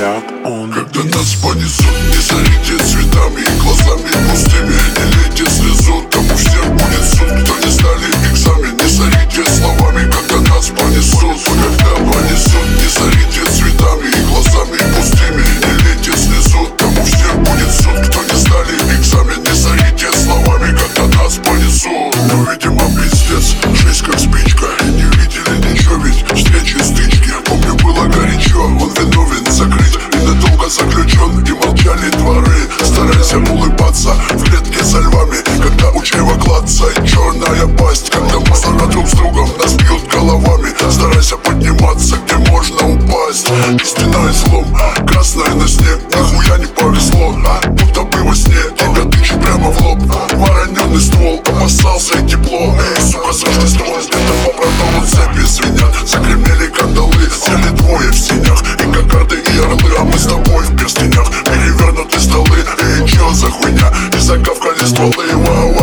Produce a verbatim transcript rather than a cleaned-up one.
я, он. Когда нас понесут, не зарите цветами и глазами пустыми. Не лейте слезу, тому всем будет суд. Кто не сдали экзамен, не зарите словами. Когда нас понесут, когда понесут, не зарите цветами и глазами пустыми. Не лейте слезу, тому всем будет суд. Кто не сдали экзамен, не зарите словами. Когда нас понесут, ну видимо пиздец, жизнь как спичка. Не видели ничего, ведь встречи, стычки. Помню, было горячо, он виновен, закрыть и надолго заключен. И молчали дворы, старайся улыбаться в клетке со львами. Когда у чрева клацает черная пасть, когда мы друг с другом нас бьют головами. Старайся подниматься, где можно упасть. Истинное злом, красное на снег. Нихуя не повезло, будто бы во сне тебя тычет прямо в лоб. Вороненный ствол, опасался и тепло. Эй, сука, с Рождеством, где-то по продолу цепи звенят. Загремели кандалы, сели двое в синях. И кокарды, и орлы, а мы с тобой в перстенях. Перевернуты столы, эй, чё за хуйня? И загавкали стволы, вау.